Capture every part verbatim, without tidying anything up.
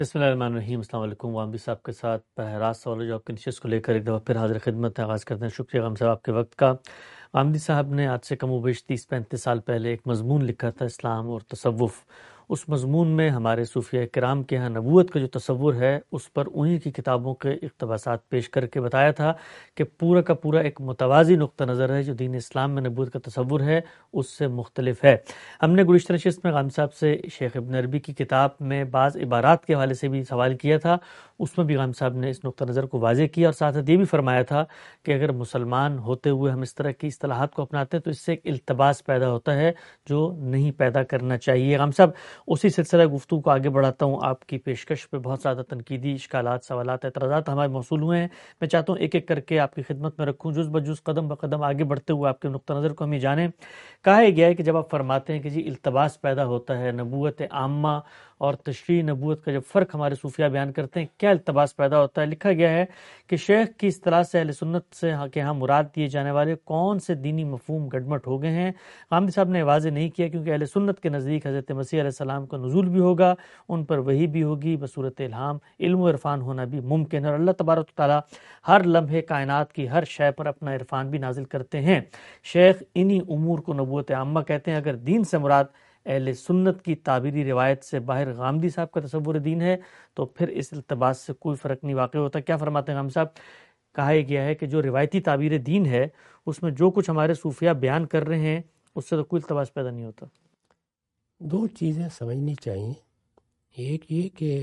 بسم اللہ الرحمن الرحیم۔ السلام علیکم۔ غامدی صاحب کے ساتھ بہراز سوال جو آپ کی نشست کو لے کر ایک دفعہ پھر حاضر خدمت ہے، آغاز کرتے ہیں۔ شکریہ غام صاحب آپ کے وقت کا۔ غامدی صاحب نے آج سے کم و بیش تیس پینتیس سال پہلے ایک مضمون لکھا تھا، اسلام اور تصوف۔ اس مضمون میں ہمارے صوفیہ کرام کے ہاں نبوت کا جو تصور ہے اس پر انہی کی کتابوں کے اقتباسات پیش کر کے بتایا تھا کہ پورا کا پورا ایک متوازی نقطہ نظر ہے جو دین اسلام میں نبوت کا تصور ہے اس سے مختلف ہے۔ ہم نے گزشتہ نشست میں غامدی صاحب سے شیخ ابن عربی کی کتاب میں بعض عبارات کے حوالے سے بھی سوال کیا تھا، اس میں بھی غامدی صاحب نے اس نقطہ نظر کو واضح کیا اور ساتھ ساتھ یہ بھی فرمایا تھا کہ اگر مسلمان ہوتے ہوئے ہم اس طرح کی اصطلاحات کو اپناتے ہیں تو اس سے ایک التباس پیدا ہوتا ہے جو نہیں پیدا کرنا چاہیے۔ غامدی صاحب اسی سلسلہ گفتگو کو آگے بڑھاتا ہوں۔ آپ کی پیشکش پہ بہت زیادہ تنقیدی اشکالات، سوالات، اعتراضات ہمارے موصول ہوئے ہیں، میں چاہتا ہوں ایک ایک کر کے آپ کی خدمت میں رکھوں، جز بجز قدم بقدم آگے بڑھتے ہوئے آپ کے نقطہ نظر کو ہم یہ جانیں۔ کہا گیا ہے کہ جب آپ فرماتے ہیں کہ جی التباس پیدا ہوتا ہے، نبوت عامہ اور تشریح نبوت کا جب فرق ہمارے صوفیہ بیان کرتے ہیں، کیا التباس پیدا ہوتا ہے؟ لکھا گیا ہے کہ شیخ کی اصطلاح سے اہل سنت سے کے ہاں مراد دیے جانے والے کون سے دینی مفہوم گڈمٹ ہو گئے ہیں؟ غامدی صاحب نے واضح نہیں کیا، کیونکہ اہل سنت کے نزدیک حضرت مسیح علیہ السلام کا نزول بھی ہوگا، ان پر وحی بھی ہوگی، بصورت الہام، علم و عرفان ہونا بھی ممکن ہے، اور اللہ تبارک و تعالیٰ ہر لمحے کائنات کی ہر شے پر اپنا عرفان بھی نازل کرتے ہیں۔ شیخ انہی امور کو نبوت عامہ کہتے ہیں۔ اگر دین سے مراد اہل سنت کی تعبیری روایت سے باہر غامدی صاحب کا تصور دین ہے تو پھر اس التباس سے کوئی فرق نہیں واقع ہوتا۔ کیا فرماتے ہیں غامدی صاحب؟ کہا یہ گیا ہے کہ جو روایتی تعبیر دین ہے اس میں جو کچھ ہمارے صوفیہ بیان کر رہے ہیں اس سے تو کوئی التباس پیدا نہیں ہوتا۔ دو چیزیں سمجھنی چاہیے، ایک یہ کہ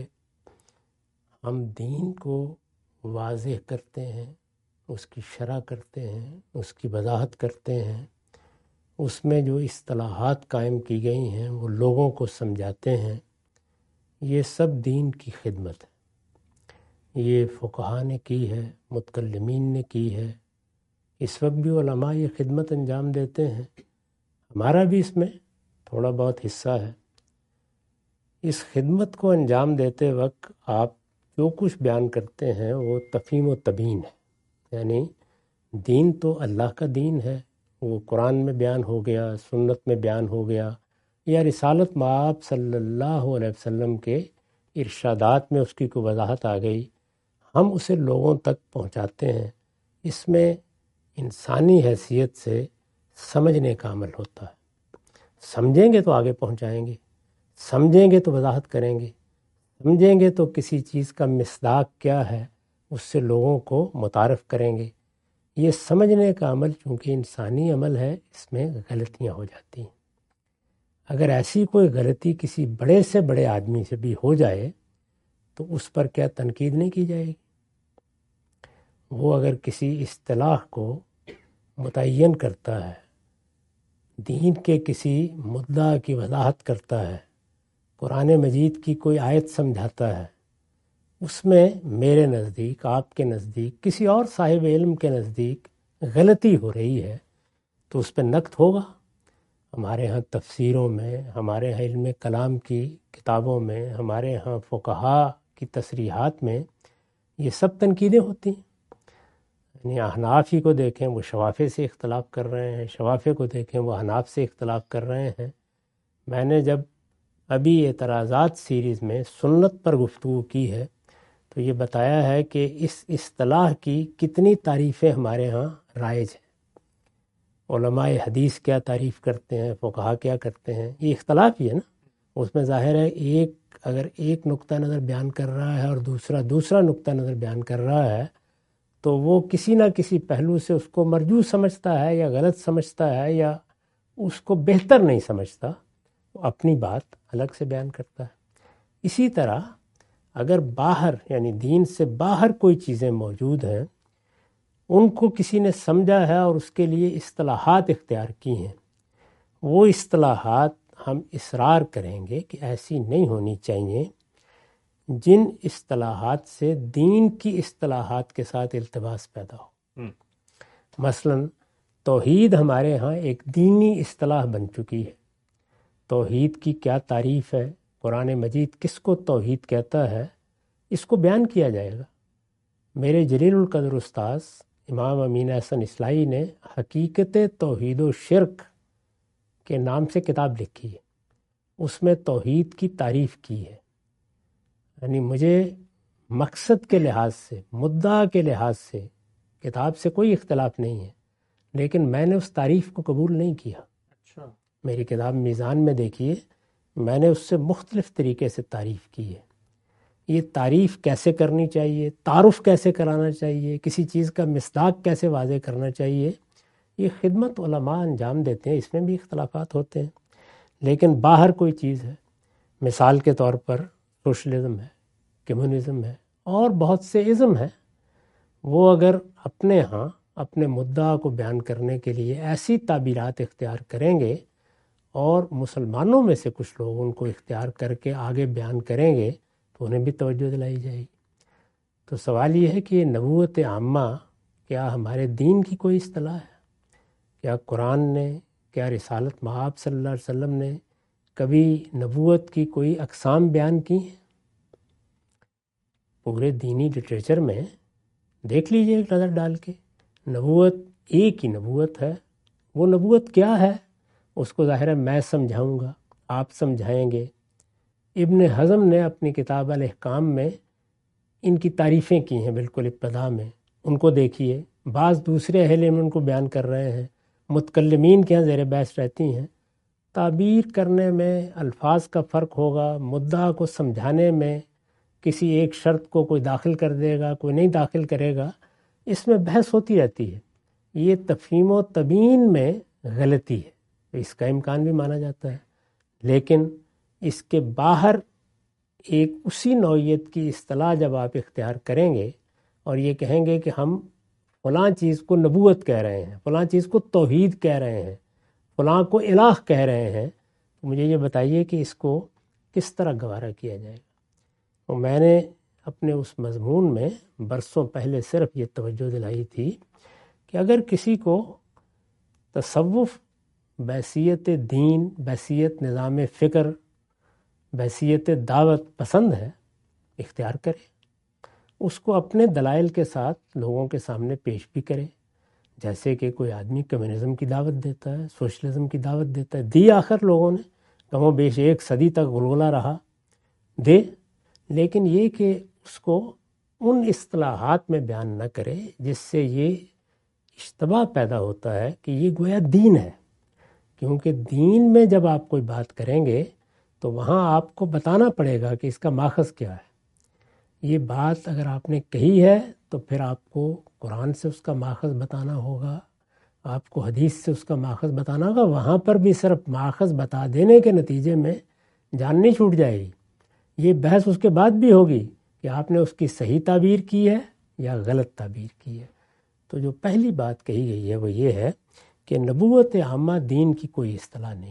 ہم دین کو واضح کرتے ہیں، اس کی شرح کرتے ہیں، اس کی وضاحت کرتے ہیں، اس میں جو اصطلاحات قائم کی گئی ہیں وہ لوگوں کو سمجھاتے ہیں، یہ سب دین کی خدمت ہے۔ یہ فقہا نے کی ہے، متکلمین نے کی ہے، اس وقت بھی علماء یہ خدمت انجام دیتے ہیں، ہمارا بھی اس میں تھوڑا بہت حصہ ہے۔ اس خدمت کو انجام دیتے وقت آپ جو کچھ بیان کرتے ہیں وہ تفہیم و تبیین ہے، یعنی دین تو اللہ کا دین ہے، وہ قرآن میں بیان ہو گیا، سنت میں بیان ہو گیا، یا رسالت مآب صلی اللہ علیہ وسلم کے ارشادات میں اس کی کوئی وضاحت آ گئی، ہم اسے لوگوں تک پہنچاتے ہیں۔ اس میں انسانی حیثیت سے سمجھنے کا عمل ہوتا ہے، سمجھیں گے تو آگے پہنچائیں گے، سمجھیں گے تو وضاحت کریں گے، سمجھیں گے تو کسی چیز کا مصداق کیا ہے اس سے لوگوں کو متعارف کریں گے۔ یہ سمجھنے کا عمل چونکہ انسانی عمل ہے، اس میں غلطیاں ہو جاتی ہیں۔ اگر ایسی کوئی غلطی کسی بڑے سے بڑے آدمی سے بھی ہو جائے تو اس پر کیا تنقید نہیں کی جائے گی؟ وہ اگر کسی اصطلاح کو متعین کرتا ہے، دین کے کسی مدعا کی وضاحت کرتا ہے، قرآن مجید کی کوئی آیت سمجھاتا ہے، اس میں میرے نزدیک، آپ کے نزدیک، کسی اور صاحب علم کے نزدیک غلطی ہو رہی ہے تو اس پہ نقد ہوگا۔ ہمارے ہاں تفسیروں میں، ہمارے ہاں علم کلام کی کتابوں میں، ہمارے ہاں فقہا کی تصریحات میں یہ سب تنقیدیں ہوتی ہیں۔ یعنی احناف ہی کو دیکھیں وہ شوافے سے اختلاف کر رہے ہیں، شوافے کو دیکھیں وہ احناف سے اختلاف کر رہے ہیں۔ میں نے جب ابھی اعتراضات سیریز میں سنت پر گفتگو کی ہے تو یہ بتایا ہے کہ اس اصطلاح کی کتنی تعریفیں ہمارے ہاں رائج ہیں، علماء حدیث کیا تعریف کرتے ہیں، فقہا کیا کرتے ہیں، یہ اختلاف ہی ہے نا۔ اس میں ظاہر ہے ایک اگر ایک نقطہ نظر بیان کر رہا ہے اور دوسرا دوسرا نقطہ نظر بیان کر رہا ہے تو وہ کسی نہ کسی پہلو سے اس کو مرجو سمجھتا ہے یا غلط سمجھتا ہے یا اس کو بہتر نہیں سمجھتا، وہ اپنی بات الگ سے بیان کرتا ہے۔ اسی طرح اگر باہر یعنی دین سے باہر کوئی چیزیں موجود ہیں، ان کو کسی نے سمجھا ہے اور اس کے لیے اصطلاحات اختیار کی ہیں، وہ اصطلاحات ہم اصرار کریں گے کہ ایسی نہیں ہونی چاہیے جن اصطلاحات سے دین کی اصطلاحات کے ساتھ التباس پیدا ہو۔ مثلا توحید ہمارے ہاں ایک دینی اصطلاح بن چکی ہے، توحید کی کیا تعریف ہے، قرآن مجید کس کو توحید کہتا ہے، اس کو بیان کیا جائے گا۔ میرے جلیل القدر استاذ امام امین احسن اصلاحی نے حقیقت توحید و شرک کے نام سے کتاب لکھی ہے، اس میں توحید کی تعریف کی ہے۔ یعنی مجھے مقصد کے لحاظ سے، مدعا کے لحاظ سے کتاب سے کوئی اختلاف نہیں ہے، لیکن میں نے اس تعریف کو قبول نہیں کیا۔ اچھا، میری کتاب میزان میں دیکھیے، میں نے اس سے مختلف طریقے سے تعریف کی ہے۔ یہ تعریف کیسے کرنی چاہیے، تعارف کیسے کرانا چاہیے، کسی چیز کا مصداق کیسے واضح کرنا چاہیے، یہ خدمت علماء انجام دیتے ہیں، اس میں بھی اختلافات ہوتے ہیں، لیکن باہر کوئی چیز ہے، مثال کے طور پر سوشلزم ہے، کمیونزم ہے، اور بہت سے ازم ہیں، وہ اگر اپنے ہاں اپنے مدعا کو بیان کرنے کے لیے ایسی تعبیرات اختیار کریں گے اور مسلمانوں میں سے کچھ لوگ ان کو اختیار کر کے آگے بیان کریں گے تو انہیں بھی توجہ دلائی جائے گی۔ تو سوال یہ ہے کہ یہ نبوت عامہ کیا ہمارے دین کی کوئی اصطلاح ہے؟ کیا قرآن نے، کیا رسالت مآب صلی اللہ علیہ وسلم نے کبھی نبوت کی کوئی اقسام بیان کی ہیں؟ پورے دینی لٹریچر میں دیکھ لیجئے ایک نظر ڈال کے، نبوت ایک ہی نبوت ہے۔ وہ نبوت کیا ہے اس کو ظاہر ہے میں سمجھاؤں گا، آپ سمجھائیں گے۔ ابن حزم نے اپنی کتاب الاحکام میں ان کی تعریفیں کی ہیں بالکل ابتدا میں، ان کو دیکھیے۔ بعض دوسرے اہل علم ان کو بیان کر رہے ہیں، متکلمین کے یہاں زیر بحث رہتی ہیں۔ تعبیر کرنے میں الفاظ کا فرق ہوگا، مدعا کو سمجھانے میں کسی ایک شرط کو کوئی داخل کر دے گا، کوئی نہیں داخل کرے گا، اس میں بحث ہوتی رہتی ہے۔ یہ تفہیم و تبیین میں غلطی ہے، اس کا امکان بھی مانا جاتا ہے، لیکن اس کے باہر ایک اسی نوعیت کی اصطلاح جب آپ اختیار کریں گے اور یہ کہیں گے کہ ہم فلاں چیز کو نبوت کہہ رہے ہیں، فلاں چیز کو توحید کہہ رہے ہیں، فلاں کو الہ کہہ رہے ہیں، تو مجھے یہ بتائیے کہ اس کو کس طرح گوارا کیا جائے گا۔ اور میں نے اپنے اس مضمون میں برسوں پہلے صرف یہ توجہ دلائی تھی کہ اگر کسی کو تصوف بحیثیت دین، بحیثیت نظام فکر، بحیثیت دعوت پسند ہے، اختیار کرے، اس کو اپنے دلائل کے ساتھ لوگوں کے سامنے پیش بھی کرے۔ جیسے کہ کوئی آدمی کمیونزم کی دعوت دیتا ہے، سوشلزم کی دعوت دیتا ہے، دی آخر لوگوں نے کم و بیش ایک صدی تک غلغلہ رہا، دے، لیکن یہ کہ اس کو ان اصطلاحات میں بیان نہ کرے جس سے یہ اشتباہ پیدا ہوتا ہے کہ یہ گویا دین ہے۔ کیونکہ دین میں جب آپ کوئی بات کریں گے تو وہاں آپ کو بتانا پڑے گا کہ اس کا ماخذ کیا ہے۔ یہ بات اگر آپ نے کہی ہے تو پھر آپ کو قرآن سے اس کا ماخذ بتانا ہوگا، آپ کو حدیث سے اس کا ماخذ بتانا ہوگا۔ وہاں پر بھی صرف ماخذ بتا دینے کے نتیجے میں جان نہیں چھوٹ جائے گی، یہ بحث اس کے بعد بھی ہوگی کہ آپ نے اس کی صحیح تعبیر کی ہے یا غلط تعبیر کی ہے۔ تو جو پہلی بات کہی گئی ہے وہ یہ ہے کہ نبوت عامہ دین کی کوئی اصطلاح نہیں۔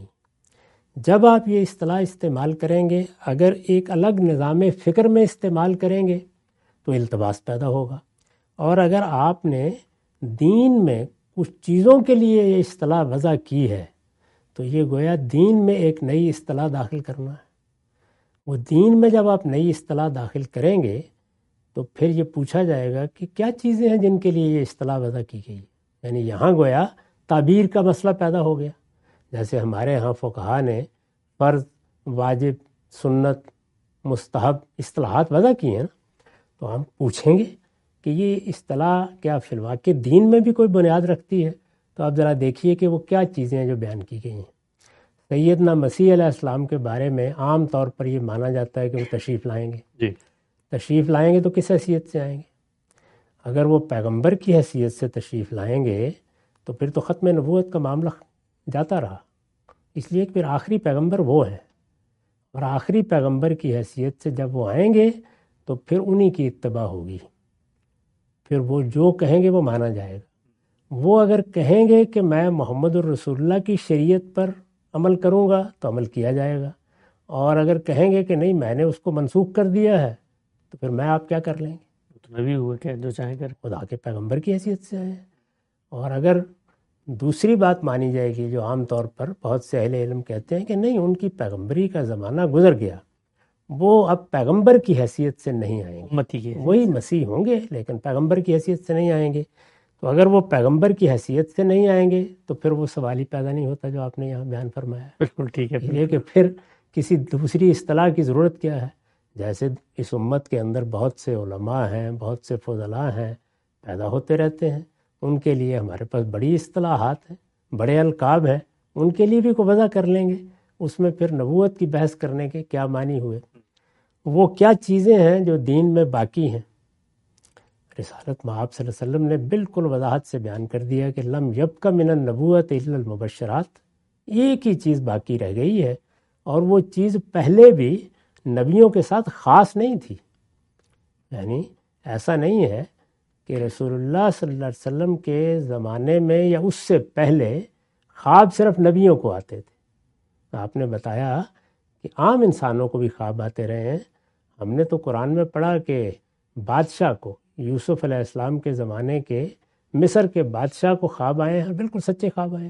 جب آپ یہ اصطلاح استعمال کریں گے، اگر ایک الگ نظام فکر میں استعمال کریں گے تو التباس پیدا ہوگا، اور اگر آپ نے دین میں کچھ چیزوں کے لیے یہ اصطلاح وضع کی ہے تو یہ گویا دین میں ایک نئی اصطلاح داخل کرنا ہے۔ وہ دین میں جب آپ نئی اصطلاح داخل کریں گے تو پھر یہ پوچھا جائے گا کہ کیا چیزیں ہیں جن کے لیے یہ اصطلاح وضع کی گئی، یعنی یہاں گویا تعبیر کا مسئلہ پیدا ہو گیا۔ جیسے ہمارے ہاں فقہا نے فرض، واجب، سنت، مستحب اصطلاحات وضع کی ہیں، تو ہم پوچھیں گے کہ یہ اصطلاح کیا فی الواقع دین میں بھی کوئی بنیاد رکھتی ہے؟ تو آپ ذرا دیکھیے کہ وہ کیا چیزیں ہیں جو بیان کی گئی ہیں۔ سیدنا مسیح علیہ السلام کے بارے میں عام طور پر یہ مانا جاتا ہے کہ وہ تشریف لائیں گے۔ جی، تشریف لائیں گے تو کس حیثیت سے آئیں گے؟ اگر وہ پیغمبر کی حیثیت سے تشریف لائیں گے تو پھر تو ختم نبوت کا معاملہ جاتا رہا، اس لیے کہ پھر آخری پیغمبر وہ ہیں، اور آخری پیغمبر کی حیثیت سے جب وہ آئیں گے تو پھر انہی کی اتباع ہوگی، پھر وہ جو کہیں گے وہ مانا جائے گا۔ وہ اگر کہیں گے کہ میں محمد الرسول اللہ کی شریعت پر عمل کروں گا تو عمل کیا جائے گا، اور اگر کہیں گے کہ نہیں میں نے اس کو منسوخ کر دیا ہے تو پھر میں آپ کیا کر لیں گے؟ تو نبی ہوئے کہ جو چاہیں کر، خدا کے پیغمبر کی حیثیت سے آئے۔ اور اگر دوسری بات مانی جائے گی جو عام طور پر بہت سے اہل علم کہتے ہیں کہ نہیں ان کی پیغمبری کا زمانہ گزر گیا، وہ اب پیغمبر کی حیثیت سے نہیں آئیں گے، امتی کی وہی مسیح ہوں گے لیکن پیغمبر کی حیثیت سے نہیں آئیں گے، تو اگر وہ پیغمبر کی حیثیت سے نہیں آئیں گے تو پھر وہ سوال ہی پیدا نہیں ہوتا جو آپ نے یہاں بیان فرمایا ہے۔ بالکل ٹھیک ہے، یہ کہ پھر کسی دوسری اصطلاح کی ضرورت کیا ہے؟ جیسے اس امت کے اندر بہت سے علماء ہیں، بہت سے فضلاء ہیں، پیدا ہوتے رہتے ہیں، ان کے لیے ہمارے پاس بڑی اصطلاحات ہیں، بڑے القاب ہیں، ان کے لیے بھی کو وضع کر لیں گے۔ اس میں پھر نبوت کی بحث کرنے کے کیا معنی ہوئے؟ وہ کیا چیزیں ہیں جو دین میں باقی ہیں؟ رسالت میں آپ صلی اللہ علیہ وسلم نے بالکل وضاحت سے بیان کر دیا کہ لم یبق من النبوت الا المبشرات، ایک ہی چیز باقی رہ گئی ہے، اور وہ چیز پہلے بھی نبیوں کے ساتھ خاص نہیں تھی۔ یعنی ایسا نہیں ہے کہ رسول اللہ صلی اللہ علیہ وسلم کے زمانے میں یا اس سے پہلے خواب صرف نبیوں کو آتے تھے۔ آپ نے بتایا کہ عام انسانوں کو بھی خواب آتے رہے ہیں۔ ہم نے تو قرآن میں پڑھا کہ بادشاہ کو، یوسف علیہ السلام کے زمانے کے مصر کے بادشاہ کو خواب آئے ہیں، بالکل سچے خواب آئے ہیں۔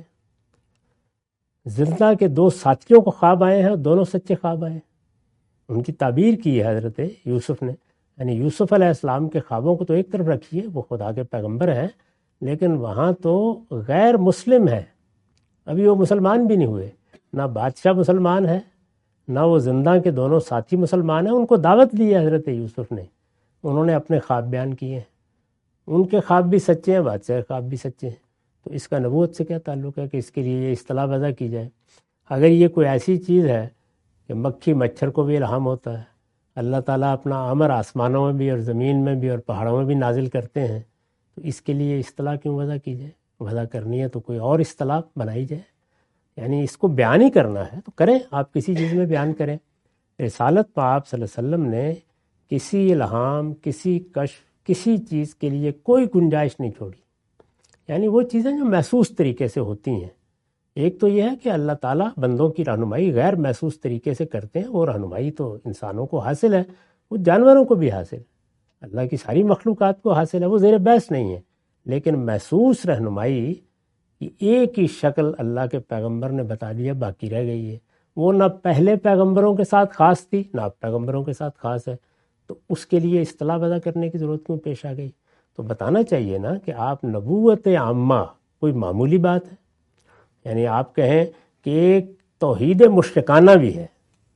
زندہ کے دو ساتھیوں کو خواب آئے ہیں، دونوں سچے خواب آئے ہیں۔ ان کی تعبیر کی ہے حضرت یوسف نے۔ یعنی یوسف علیہ السلام کے خوابوں کو تو ایک طرف رکھیے، وہ خدا کے پیغمبر ہیں، لیکن وہاں تو غیر مسلم ہے، ابھی وہ مسلمان بھی نہیں ہوئے، نہ بادشاہ مسلمان ہے، نہ وہ زندہ کے دونوں ساتھی مسلمان ہیں۔ ان کو دعوت دی ہے حضرت یوسف نے، انہوں نے اپنے خواب بیان کیے ہیں، ان کے خواب بھی سچے ہیں، بادشاہ کے خواب بھی سچے ہیں۔ تو اس کا نبوت سے کیا تعلق ہے کہ اس کے لیے یہ اصطلاح وضع کی جائے؟ اگر یہ کوئی ایسی چیز ہے کہ مکھی مچھر کو بھی الہام ہوتا ہے، اللہ تعالیٰ اپنا امر آسمانوں میں بھی اور زمین میں بھی اور پہاڑوں میں بھی نازل کرتے ہیں، تو اس کے لیے اصطلاح کیوں وضع کی جائے؟ وضع کرنی ہے تو کوئی اور اصطلاح بنائی جائے، یعنی اس کو بیان ہی کرنا ہے تو کریں، آپ کسی چیز میں بیان کریں۔ رسالت میں آپ صلی اللہ علیہ وسلم نے کسی الہام، کسی کشف، کسی چیز کے لیے کوئی گنجائش نہیں چھوڑی، یعنی وہ چیزیں جو محسوس طریقے سے ہوتی ہیں۔ ایک تو یہ ہے کہ اللہ تعالیٰ بندوں کی رہنمائی غیر محسوس طریقے سے کرتے ہیں، وہ رہنمائی تو انسانوں کو حاصل ہے، وہ جانوروں کو بھی حاصل ہے، اللہ کی ساری مخلوقات کو حاصل ہے، وہ زیر بحث نہیں ہے۔ لیکن محسوس رہنمائی کی ایک ہی شکل اللہ کے پیغمبر نے بتا دیا، باقی رہ گئی ہے۔ وہ نہ پہلے پیغمبروں کے ساتھ خاص تھی، نہ پیغمبروں کے ساتھ خاص ہے، تو اس کے لیے اصطلاح وضع کرنے کی ضرورت کیوں پیش آ گئی؟ تو بتانا چاہیے نا کہ آپ نبوت عامہ کوئی معمولی بات ہے؟ یعنی آپ کہیں کہ ایک توحید مشرکانہ بھی ہے،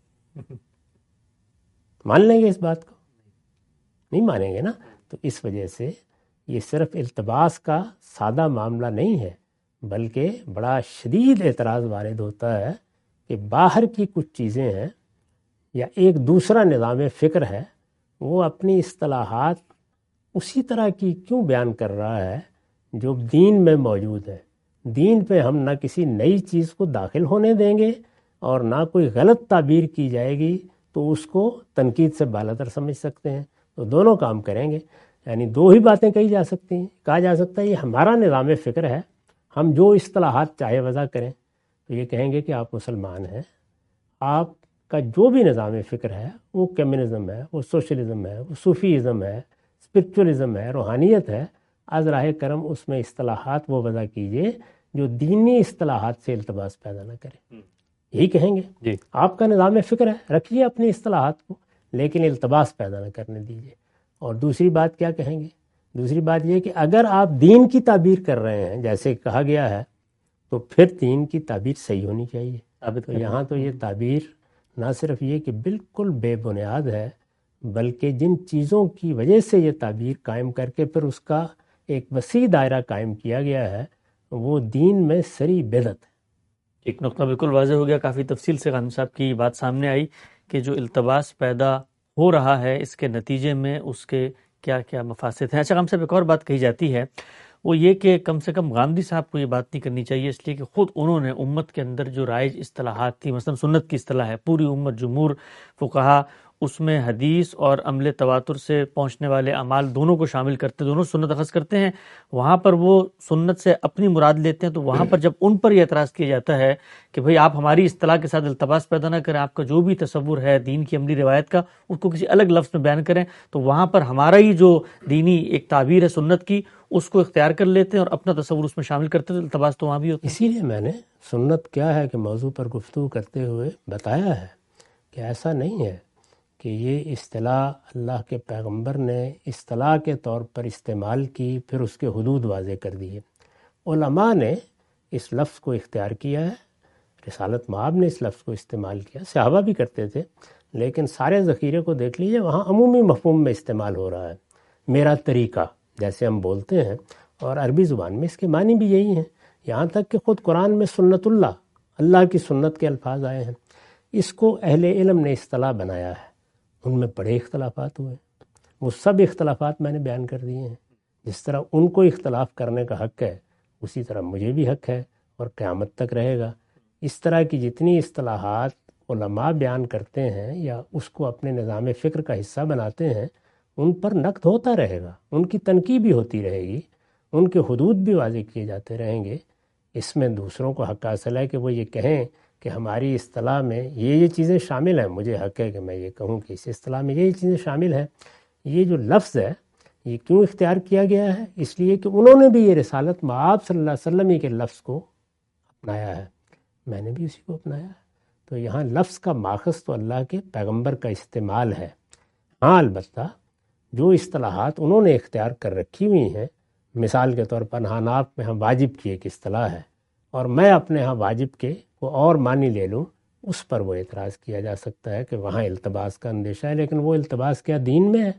مان لیں گے اس بات کو؟ نہیں مانیں گے نا۔ تو اس وجہ سے یہ صرف التباس کا سادہ معاملہ نہیں ہے، بلکہ بڑا شدید اعتراض وارد ہوتا ہے کہ باہر کی کچھ چیزیں ہیں یا ایک دوسرا نظام فکر ہے، وہ اپنی اصطلاحات اسی طرح کی کیوں بیان کر رہا ہے جو دین میں موجود ہے۔ دین پہ ہم نہ کسی نئی چیز کو داخل ہونے دیں گے اور نہ کوئی غلط تعبیر کی جائے گی تو اس کو تنقید سے بالاتر سمجھ سکتے ہیں، تو دونوں کام کریں گے۔ یعنی دو ہی باتیں کہی جا سکتی ہیں، کہا جا سکتا ہے یہ ہمارا نظام فکر ہے، ہم جو اصطلاحات چاہے وضع کریں، تو یہ کہیں گے کہ آپ مسلمان ہیں، آپ کا جو بھی نظام فکر ہے وہ کمیونزم ہے، وہ سوشلزم ہے، وہ صوفیزم ہے، اسپرچولیزم ہے، روحانیت ہے، از راہ کرم اس میں اصطلاحات وہ وضع کیجئے جو دینی اصطلاحات سے التباس پیدا نہ کرے، یہی کہیں گے۔ جی آپ کا نظام فکر ہے، رکھیے اپنی اصطلاحات کو، لیکن التباس پیدا نہ کرنے دیجیے۔ اور دوسری بات کیا کہیں گے؟ دوسری بات یہ کہ اگر آپ دین کی تعبیر کر رہے ہیں جیسے کہا گیا ہے، تو پھر دین کی تعبیر صحیح ہونی چاہیے۔ تو یہاں تو یہ تعبیر نہ صرف یہ کہ بالکل بے بنیاد ہے، بلکہ جن چیزوں کی وجہ سے یہ تعبیر قائم کر کے پھر اس کا ایک وسیع دائرہ قائم کیا گیا ہے، وہ دین میں سری بدعت ہے۔ ایک نقطہ بالکل واضح ہو گیا، کافی تفصیل سے غانم صاحب کی بات سامنے آئی کہ جو التباس پیدا ہو رہا ہے اس کے نتیجے میں اس کے کیا کیا مفاسد ہیں۔ اچھا غانم صاحب، ایک اور بات کہی جاتی ہے وہ یہ کہ کم سے کم غامدی صاحب کو یہ بات نہیں کرنی چاہیے، اس لیے کہ خود انہوں نے امت کے اندر جو رائج اصطلاحات تھی، مثلا سنت کی اصطلاح ہے، پوری امت جمہور فقہا اس میں حدیث اور عمل تواتر سے پہنچنے والے اعمال دونوں کو شامل کرتے، دونوں سنت اخذ کرتے ہیں، وہاں پر وہ سنت سے اپنی مراد لیتے ہیں۔ تو وہاں پر جب ان پر یہ اعتراض کیا جاتا ہے کہ بھئی آپ ہماری اصطلاح کے ساتھ التباس پیدا نہ کریں، آپ کا جو بھی تصور ہے دین کی عملی روایت کا اس کو کسی الگ لفظ میں بیان کریں، تو وہاں پر ہمارا ہی جو دینی ایک تعبیر ہے سنت کی اس کو اختیار کر لیتے ہیں اور اپنا تصور اس میں شامل کرتے ہیں، تو التباس تو وہاں بھی ہوتا ہے۔ اسی لیے میں نے سنت کیا ہے کہ موضوع پر گفتگو کرتے ہوئے بتایا ہے کہ ایسا نہیں ہے کہ یہ اصطلاح اللہ کے پیغمبر نے اصطلاح کے طور پر استعمال کی پھر اس کے حدود واضح کر دیے۔ علماء نے اس لفظ کو اختیار کیا ہے، رسالت مآب نے اس لفظ کو استعمال کیا، صحابہ بھی کرتے تھے، لیکن سارے ذخیرے کو دیکھ لیجیے وہاں عمومی مفہوم میں استعمال ہو رہا ہے. میرا طریقہ جیسے ہم بولتے ہیں، اور عربی زبان میں اس کے معنی بھی یہی ہیں. یہاں تک کہ خود قرآن میں سنت اللہ، اللہ کی سنت کے الفاظ آئے ہیں. اس کو اہل علم نے اصطلاح بنایا ہے. ان میں بڑے اختلافات ہوئے، وہ سب اختلافات میں نے بیان کر دیے ہیں. جس طرح ان کو اختلاف کرنے کا حق ہے اسی طرح مجھے بھی حق ہے اور قیامت تک رہے گا. اس طرح کی جتنی اصطلاحات علماء بیان کرتے ہیں یا اس کو اپنے نظام فکر کا حصہ بناتے ہیں، ان پر نقد ہوتا رہے گا، ان کی تنقید بھی ہوتی رہے گی، ان کے حدود بھی واضح کیے جاتے رہیں گے. اس میں دوسروں کو حق حاصل ہے کہ وہ یہ کہیں کہ ہماری اصطلاح میں یہ یہ چیزیں شامل ہیں. مجھے حق ہے کہ میں یہ کہوں کہ اس اصطلاح میں یہ یہ چیزیں شامل ہیں. یہ جو لفظ ہے یہ کیوں اختیار کیا گیا ہے؟ اس لیے کہ انہوں نے بھی یہ رسالت مآب صلی اللہ علیہ وسلم ہی کے لفظ کو اپنایا ہے، میں نے بھی اسی کو اپنایا ہے. تو یہاں لفظ کا ماخذ تو اللہ کے پیغمبر کا استعمال ہے. ہاں البتہ جو اصطلاحات انہوں نے اختیار کر رکھی ہوئی ہیں، مثال کے طور پر حناف میں ہم واجب کی ایک اصطلاح ہے اور میں اپنے ہاں واجب کے کو اور معنی لے لوں، اس پر وہ اعتراض کیا جا سکتا ہے کہ وہاں التباس کا اندیشہ ہے. لیکن وہ التباس کیا دین میں ہے؟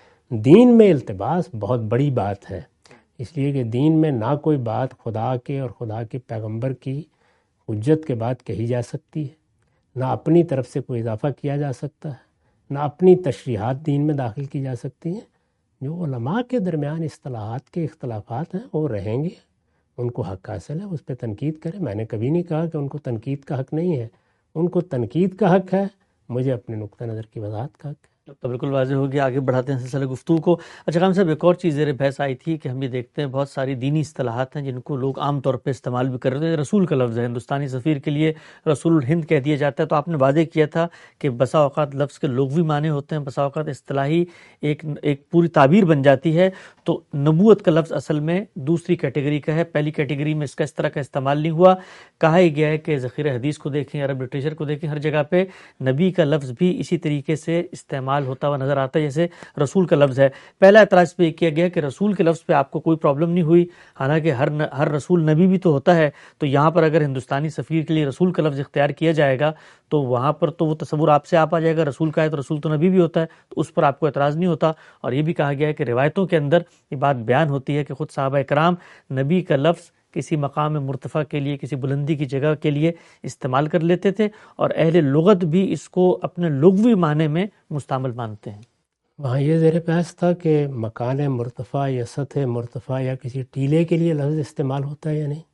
دین میں التباس بہت بڑی بات ہے، اس لیے کہ دین میں نہ کوئی بات خدا کے اور خدا کے پیغمبر کی حجت کے بعد کہی جا سکتی ہے، نہ اپنی طرف سے کوئی اضافہ کیا جا سکتا ہے، نہ اپنی تشریحات دین میں داخل کی جا سکتی ہیں. جو علماء کے درمیان اصطلاحات کے اختلافات ہیں وہ رہیں گے، ان کو حق حاصل ہے اس پہ تنقید کریں. میں نے کبھی نہیں کہا کہ ان کو تنقید کا حق نہیں ہے، ان کو تنقید کا حق ہے، مجھے اپنے نقطہ نظر کی وضاحت کا حق ہے. تو بالکل واضح ہو گیا. آگے بڑھاتے ہیں سلسلہ گفتگو کو. اچھا خان صاحب، ایک اور چیز زیر بحث آئی تھی کہ ہم یہ دیکھتے ہیں بہت ساری دینی اصطلاحات ہیں جن کو لوگ عام طور پہ استعمال بھی کر رہے ہیں. رسول کا لفظ ہے، ہندوستانی سفیر کے لیے رسول الہند کہہ دیا جاتا ہے. تو آپ نے واضح کیا تھا کہ بسا اوقات لفظ کے لغوی معنی ہوتے ہیں، بسا اوقات اصطلاحی ایک ایک پوری تعبیر بن جاتی ہے. تو نبوت کا لفظ اصل میں دوسری کیٹیگری کا ہے، پہلی کیٹیگری میں اس کا اس طرح کا استعمال نہیں ہوا. کہا ہی گیا ہے کہ ذخیرہ حدیث کو دیکھیں، عرب لٹریچر کو دیکھیں، ہر جگہ پہ نبی کا لفظ بھی اسی طریقے سے استعمال ہوتا ہوا نظر آتا ہے جیسے رسول کا لفظ ہے. پہلا اعتراض پہ یہ کیا گیا کہ رسول کے لفظ پہ آپ کو کوئی پرابلم نہیں ہوئی، حالانکہ ہر ہر رسول نبی بھی تو ہوتا ہے. تو یہاں پر اگر ہندوستانی سفیر کے لیے رسول کا لفظ اختیار کیا جائے گا تو وہاں پر تو وہ تصور آپ سے آپ آ جائے گا، رسول کا ہے تو رسول تو نبی بھی ہوتا ہے، تو اس پر آپ کو اعتراض نہیں ہوتا. اور یہ بھی کہا گیا ہے کہ روایتوں کے اندر یہ بات بیان ہوتی ہے کہ خود صحابہ کرام نبی کا لفظ کسی مقام مرتفع کے لیے، کسی بلندی کی جگہ کے لیے استعمال کر لیتے تھے، اور اہل لغت بھی اس کو اپنے لغوی معنی میں مستعمل مانتے ہیں. وہاں یہ زیر بحث تھا کہ مکان مرتفع یا سطح مرتفع یا کسی ٹیلے کے لیے لفظ استعمال ہوتا ہے یا نہیں،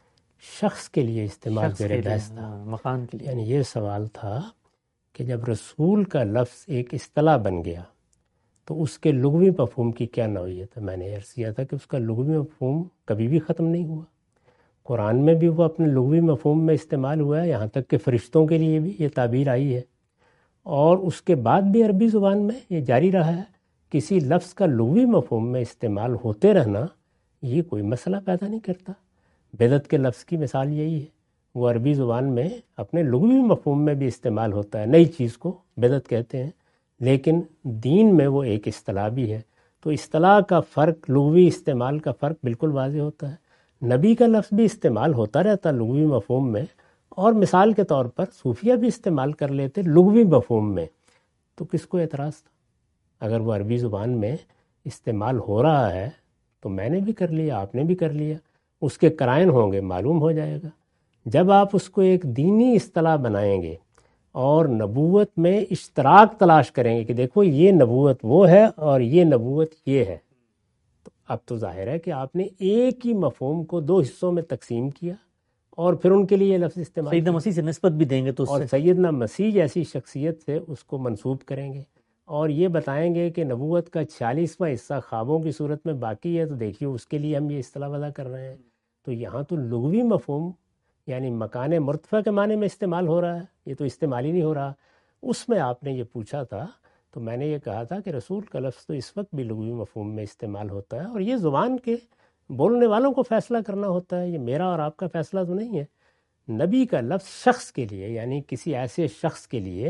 شخص کے لیے استعمال شخص زیر کے لیے، بحث تھا. ہاں، مکان کے لیے. یعنی یہ سوال تھا کہ جب رسول کا لفظ ایک اصطلاح بن گیا تو اس کے لغوی مفہوم کی کیا نوعیت ہے. میں نے عرض کیا تھا کہ اس کا لغوی مفہوم کبھی بھی ختم نہیں ہوا. قرآن میں بھی وہ اپنے لغوی مفہوم میں استعمال ہوا ہے، یہاں تک کہ فرشتوں کے لیے بھی یہ تعبیر آئی ہے، اور اس کے بعد بھی عربی زبان میں یہ جاری رہا ہے. کسی لفظ کا لغوی مفہوم میں استعمال ہوتے رہنا یہ کوئی مسئلہ پیدا نہیں کرتا. بدعت کے لفظ کی مثال یہی ہے، وہ عربی زبان میں اپنے لغوی مفہوم میں بھی استعمال ہوتا ہے، نئی چیز کو بدعت کہتے ہیں، لیکن دین میں وہ ایک اصطلاح بھی ہے. تو اصطلاح کا فرق، لغوی استعمال کا فرق بالکل واضح ہوتا ہے. نبی کا لفظ بھی استعمال ہوتا رہتا لغوی مفہوم میں، اور مثال کے طور پر صوفیہ بھی استعمال کر لیتے لغوی مفہوم میں. تو کس کو اعتراض تھا؟ اگر وہ عربی زبان میں استعمال ہو رہا ہے تو میں نے بھی کر لیا، آپ نے بھی کر لیا، اس کے قرائن ہوں گے، معلوم ہو جائے گا. جب آپ اس کو ایک دینی اصطلاح بنائیں گے اور نبوت میں اشتراک تلاش کریں گے کہ دیکھو یہ نبوت وہ ہے اور یہ نبوت یہ ہے، تو اب تو ظاہر ہے کہ آپ نے ایک ہی مفہوم کو دو حصوں میں تقسیم کیا اور پھر ان کے لیے یہ لفظ استعمال سیدنا مسیح سے نسبت بھی دیں گے تو اس اور سے سیدنا مسیح جیسی شخصیت سے اس کو منسوب کریں گے اور یہ بتائیں گے کہ نبوت کا چھیالیسواں حصہ خوابوں کی صورت میں باقی ہے، تو دیکھیے اس کے لیے ہم یہ اصطلاح وضع کر رہے ہیں. تو یہاں تو لغوی مفہوم یعنی مکان مرتفع کے معنی میں استعمال ہو رہا ہے، یہ تو استعمال ہی نہیں ہو رہا. اس میں آپ نے یہ پوچھا تھا تو میں نے یہ کہا تھا کہ رسول کا لفظ تو اس وقت بھی لغوی مفہوم میں استعمال ہوتا ہے، اور یہ زبان کے بولنے والوں کو فیصلہ کرنا ہوتا ہے، یہ میرا اور آپ کا فیصلہ تو نہیں ہے. نبی کا لفظ شخص کے لیے، یعنی کسی ایسے شخص کے لیے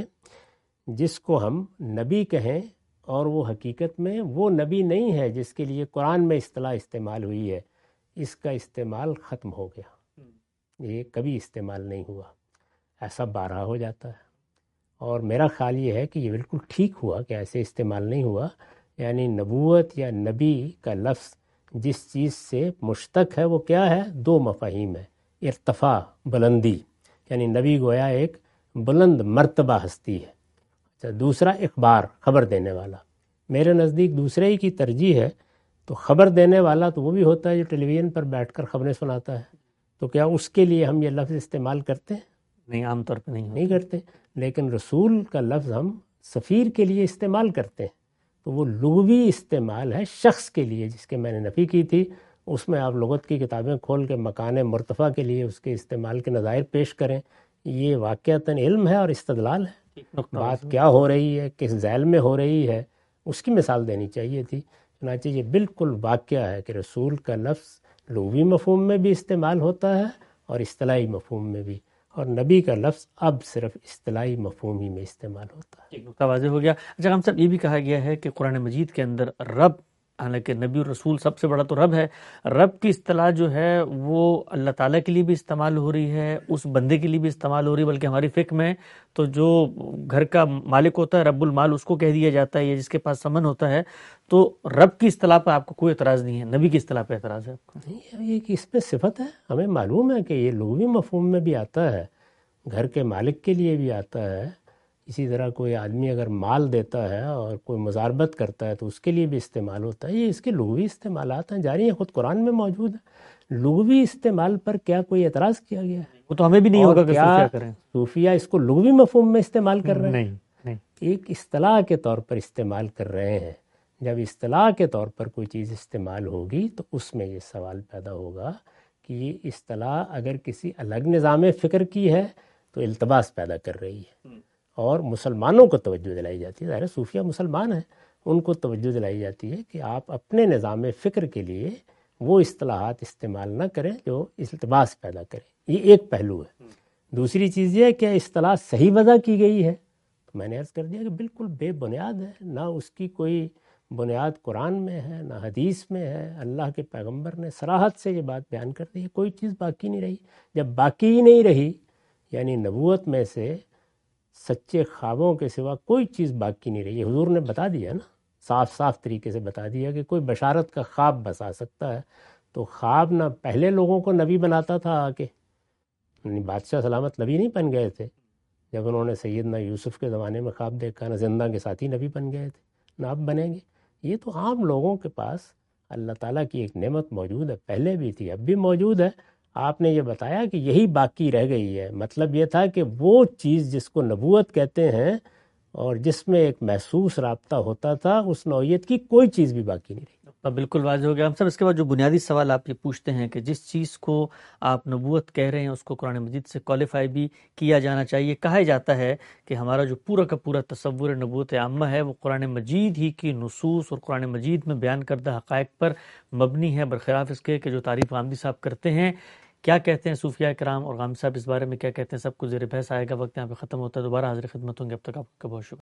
جس کو ہم نبی کہیں اور وہ حقیقت میں وہ نبی نہیں ہے جس کے لیے قرآن میں اصطلاح استعمال ہوئی ہے، اس کا استعمال ختم ہو گیا، یہ کبھی استعمال نہیں ہوا. ایسا بارہا ہو جاتا ہے اور میرا خیال یہ ہے کہ یہ بالکل ٹھیک ہوا کہ ایسے استعمال نہیں ہوا. یعنی نبوت یا نبی کا لفظ جس چیز سے مشتق ہے وہ کیا ہے؟ دو مفاہیم ہے. ارتفاع، بلندی، یعنی نبی گویا ایک بلند مرتبہ ہستی ہے. اچھا، دوسرا اخبار، خبر دینے والا. میرے نزدیک دوسرے ہی کی ترجیح ہے. تو خبر دینے والا تو وہ بھی ہوتا ہے جو ٹیلی ویژن پر بیٹھ کر خبریں سناتا ہے. تو کیا اس کے لیے ہم یہ لفظ استعمال کرتے ہیں؟ نہیں، عام طور پہ نہیں نہیں کرتے. لیکن رسول کا لفظ ہم سفیر کے لیے استعمال کرتے ہیں. تو وہ لغوی استعمال ہے شخص کے لیے، جس کے میں نے نفی کی تھی. اس میں آپ لغت کی کتابیں کھول کے مکان مرتفع کے لیے اس کے استعمال کے نظائر پیش کریں. یہ واقعتاً علم ہے اور استدلال ہے. بات کیا ہو رہی ہے، کس ذیل میں ہو رہی ہے، اس کی مثال دینی چاہیے تھی. چنانچہ یہ بالکل واقعہ ہے کہ رسول کا لفظ لغوی مفہوم میں بھی استعمال ہوتا ہے اور اصطلاحی مفہوم میں بھی، اور نبی کا لفظ اب صرف اصطلاحی مفہوم ہی میں استعمال ہوتا ہے. ایک نقطہ واضح ہو گیا. اچھا ہم صاحب، یہ بھی کہا گیا ہے کہ قرآن مجید کے اندر رب، حالانکہ نبی اور رسول سب سے بڑا تو رب ہے، رب کی اصطلاح جو ہے وہ اللہ تعالیٰ کے لیے بھی استعمال ہو رہی ہے، اس بندے کے لیے بھی استعمال ہو رہی ہے. بلکہ ہماری فقہ میں تو جو گھر کا مالک ہوتا ہے، رب المال، اس کو کہہ دیا جاتا ہے، یا جس کے پاس سمن ہوتا ہے. تو رب کی اصطلاح پہ آپ کو کوئی اعتراض نہیں ہے، نبی کی اصطلاح پہ اعتراض ہے آپ کو؟ نہیں، یہ کہ اس میں صفت ہے. ہمیں معلوم ہے کہ یہ لغوی مفہوم میں بھی آتا ہے، گھر کے مالک کے لیے بھی آتا ہے. اسی طرح کوئی آدمی اگر مال دیتا ہے اور کوئی مزاربت کرتا ہے تو اس کے لیے بھی استعمال ہوتا ہے. یہ اس کے لغوی استعمالات ہیں، جاری ہیں، خود قرآن میں موجود ہے. لغوی استعمال پر کیا کوئی اعتراض کیا گیا ہے؟ وہ تو ہمیں بھی نہیں ہوگا کہ کیا صوفیہ کریں. صوفیہ اس کو لغوی مفہوم میں استعمال کر رہے ہیں؟ نہیں نہیں. ایک اصطلاح کے طور پر استعمال کر رہے ہیں. جب اصطلاح کے طور پر کوئی چیز استعمال ہوگی تو اس میں یہ سوال پیدا ہوگا کہ یہ اصطلاح اگر کسی الگ نظام فکر کی ہے تو التباس پیدا کر رہی ہے، اور مسلمانوں کو توجہ دلائی جاتی ہے. ظاہر صوفیہ مسلمان ہیں، ان کو توجہ دلائی جاتی ہے کہ آپ اپنے نظام فکر کے لیے وہ اصطلاحات استعمال نہ کریں جو التباس پیدا کریں. یہ ایک پہلو ہے. دوسری چیز یہ ہے کہ اصطلاح صحیح وضع کی گئی ہے. تو میں نے عرض کر دیا کہ بالکل بے بنیاد ہے، نہ اس کی کوئی بنیاد قرآن میں ہے نہ حدیث میں ہے. اللہ کے پیغمبر نے صراحت سے یہ بات بیان کر دی ہے، کوئی چیز باقی نہیں رہی. جب باقی ہی نہیں رہی، یعنی نبوت میں سے سچے خوابوں کے سوا کوئی چیز باقی نہیں رہی. حضور نے بتا دیا نا، صاف صاف طریقے سے بتا دیا کہ کوئی بشارت کا خواب بسا سکتا ہے. تو خواب نہ پہلے لوگوں کو نبی بناتا تھا آ کے، یعنی بادشاہ سلامت نبی نہیں بن گئے تھے جب انہوں نے سیدنا یوسف کے زمانے میں خواب دیکھا، نہ زندہ کے ساتھی نبی بن گئے تھے، نہ اب بنیں گے. یہ تو عام لوگوں کے پاس اللہ تعالیٰ کی ایک نعمت موجود ہے، پہلے بھی تھی اب بھی موجود ہے. آپ نے یہ بتایا کہ یہی باقی رہ گئی ہے. مطلب یہ تھا کہ وہ چیز جس کو نبوت کہتے ہیں اور جس میں ایک محسوس رابطہ ہوتا تھا، اس نوعیت کی کوئی چیز بھی باقی نہیں رہی. بالکل واضح ہو گیا. ہم سب اس کے بعد جو بنیادی سوال آپ یہ پوچھتے ہیں کہ جس چیز کو آپ نبوت کہہ رہے ہیں اس کو قرآن مجید سے کوالیفائی بھی کیا جانا چاہیے. کہا جاتا ہے کہ ہمارا جو پورا کا پورا تصور نبوت عامہ ہے وہ قرآن مجید ہی کی نصوص اور قرآن مجید میں بیان کردہ حقائق پر مبنی ہے، برخلاف اس کے کہ جو تعریف غامدی صاحب کرتے ہیں. کیا کہتے ہیں صوفیاء کرام اور غامدی صاحب اس بارے میں کیا کہتے ہیں، سب کچھ زیر بحث آئے گا. وقت یہاں پہ ختم ہوتا ہے، دوبارہ حاضر خدمت ہوں گے. اب تک آپ کا بہت شکریہ.